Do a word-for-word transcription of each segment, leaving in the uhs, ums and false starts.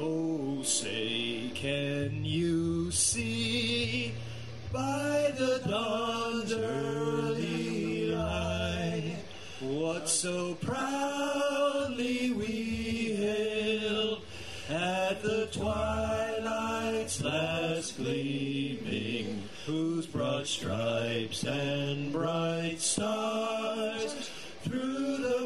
Oh, say, can you see by the dawn's early light what so proudly we hailed at the twilight's last gleaming, whose broad stripes and bright stars through the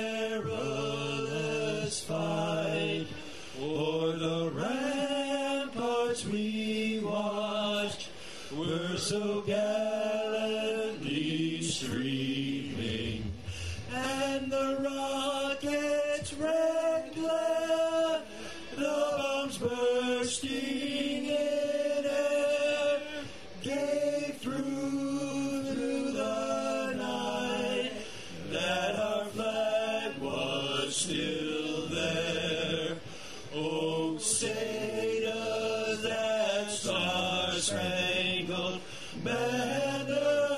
perilous fight o'er the ramparts we watched were so gallantly streaming, and the rocket's red glare, the bombs bursting in air, gave through, through the night that our flag was still there. Oh, say does that star-spangled banner